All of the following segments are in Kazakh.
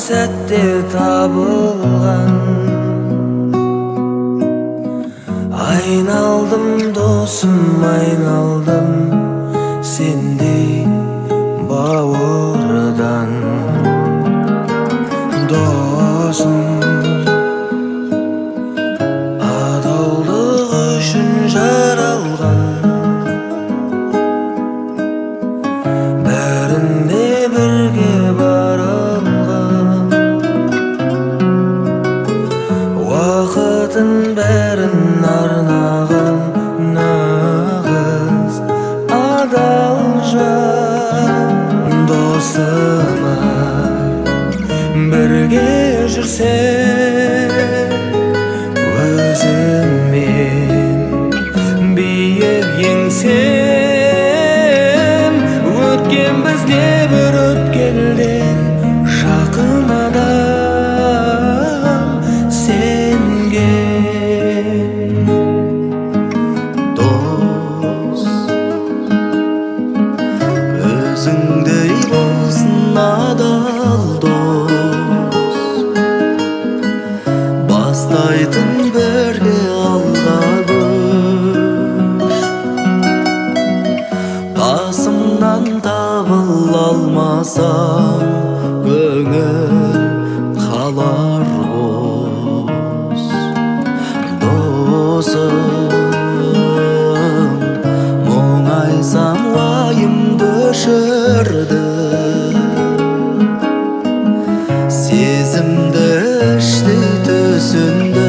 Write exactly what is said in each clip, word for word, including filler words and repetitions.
сәтте табылған. Айналдым досым, айналдым сендей бауырдан. Досым, адалдық үшін жаралған. Бәріне бірге барылған. Уақытын бәрін арнаған нағыз адал жан. Досым-ай, бірге жүрсең өзіңмен биік еңсем. Өткен бізде бір өткелден жақын адам сенген. Дос, өзіңдей болсын адал дос. Бастайтын бірге алға көш. Қасымнан табыл алмасам көңіл қалар бос. Досым, мұңайсам уайымды өшірді. Сезімді іштей түсінді.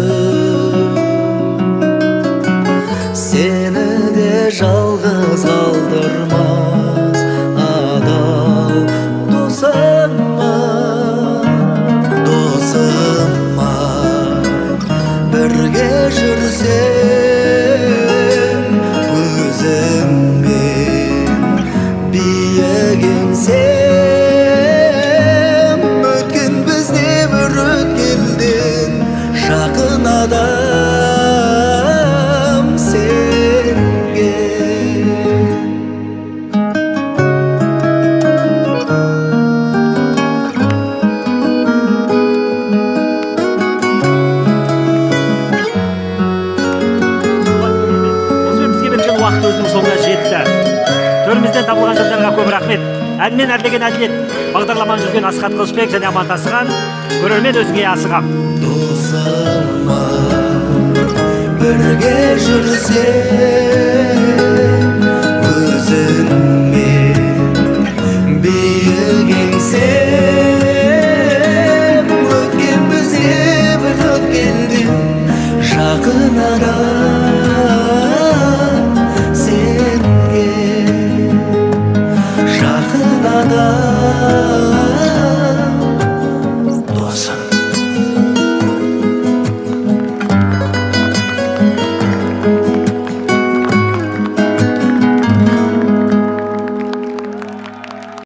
Сені де жалғыз қалдырмас адал досым-ай. Досым-ай, бірге жүрсең өзіңмен биік еңсем. Өткен бізде бір өткелден жақын адам сенген. Осымен бізге берілген уақыт өзінің соңына жетті. Төрімізден табылған жандарға көп рахмет. Әнмен әрлеген әділет. Бағдарламаны жүрген Асхат Қылышбек және Аман Тасыған. Көрермен өзіңе асығам. Досым-ай, бірге жүрсең